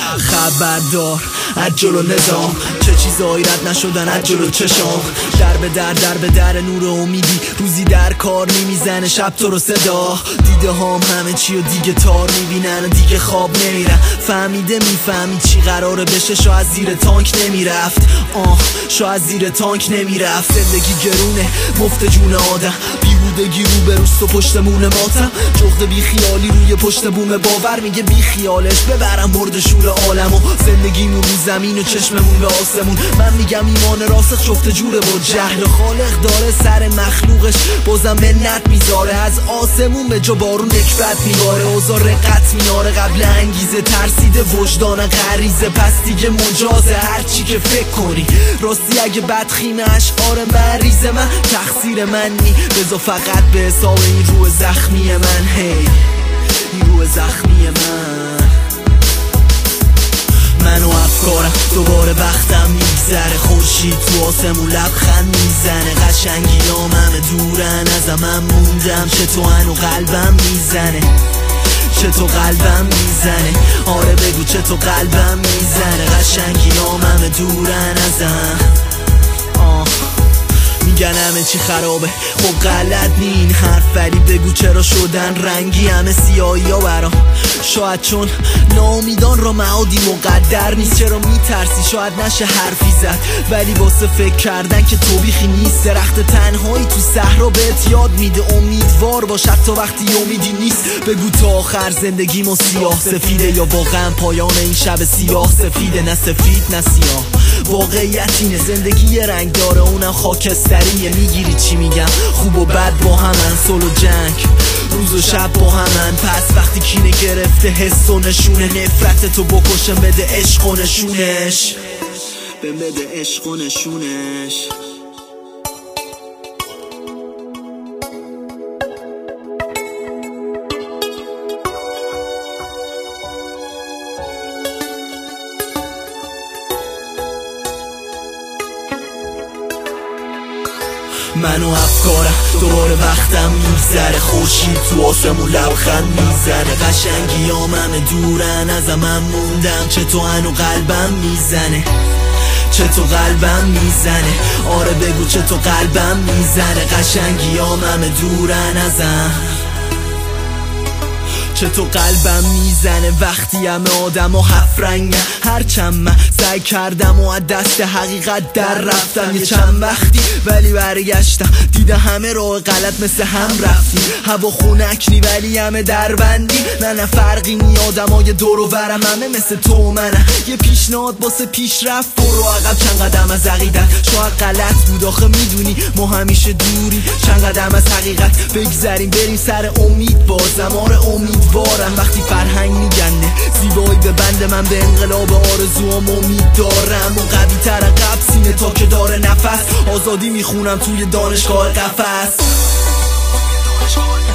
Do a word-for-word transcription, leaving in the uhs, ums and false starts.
خبردار از جلو نظام، چه چیزایی رد نشدن از جلو چشام. در به در در به در نور امیدی، روزی در کار میزنه شب تو رو صدا. دیده هام همه چی و دیگه تار میبینن و دیگه خواب نمیرن. فهمیده میفهمی چی قراره بشه، شاید زیر تانک نمیرفت. آه شاید زیر تانک نمیرفت. زندگی گرونه مفت جون آدم، بیهودگی رو به روست و پشتمون ماتم. جغد بی خیالی روی پشت بوم باور میگه بی خیالش ببرم برد شور عالمو. زندگیمون رو زمین و چشممون به آسمون. من میگم ایمان راست شفت جوره با جهل خالق داره سر مخلوقش بازم منت میذاره. از آسمون به جا بارون نکبت میباره. اوضاع رقت میاره قبل انگیزه، ترسیده وجدان غریزه. پس دیگه مجازه هرچی که فکر کنی راستی. اگه بدخیم اشعار مریض من تقصیر من نی، بذار فقط به حساب این روح زخمی من. هی این روح زخمی من، من و افکارم دوباره وقتم میگذره. خورشید تو آسمون لبخند میزنه. قشنگیام همه دورن ازم، من موندم چه تو هنو قلبم میزنه، چه تو قلبم میزنه. آره بگو چه تو قلبم میزنه. قشنگیام همه دورن ازم، آه میگن همه چی خرابه، خب غلط نی این حرف، ولی بگو چرا شدن رنگی همه سیاهی ها برام. شاید چون ناامیدان را معادی مقدر نیست. چرا میترسی شاید نشه حرفی زد، ولی واسه فکر کردن که تو بیخی نیست. درخت تنهایی تو صحرا بهت یاد میده امیدوار باش حتی وقتی امیدی نیست. بگو تا آخر زندگیمو سیاه سفیده، یا واقعا پایان این شب سیاه سفیده؟ نه سفید نه سیاه، واقعیت اینه زندگی یه رنگ داره اونم خاکستریه. میگیری چی میگم؟ خوب و بد با همن، صلح و جنگ روز و شب با همن. پس وقتی کینه گرفته حس و نشونه، نفرت تو بکشم بده عشق و نشونش، بده عشق و نشونش. من و افکارم دوباره وقتم میگذره. خورشید تو آسمون لبخند میزنه. قشنگیام همه دورن ازم، من موندم چه تو هنو قلبم میزنه، چه تو قلبم میزنه. آره بگو چه تو قلبم میزنه. قشنگیام همه دورن ازم، چه تو قلبم میزنه. وقتی همه آدم و هفت رنگن، هرچند من سعی کردم و از دست حقیقت در رفتم یه چند وقتی، ولی برگشتم دیده همه راه غلط مثل هم رفتیم. هوا خونکنی ولی همه دربندی، نه نه فرقی نی آدمای دور و برم همه مثل تو و منم. یه پیشنهاد واسه پیش رفت، برو عقب چند قدم از عقیدت. شاید غلط بود آخه میدونی ما همیشه دوری. چند قدم از حقیقت بگذریم بریم سر امید بازم. آره امید وارم وقتی فرهنگ میگنده زیبایی به بند من. به انقلاب آرزوام امید دارم و قوی تر قبل سینه تا که داره نفس. آزادی میخونم توی دانشگاه قفس.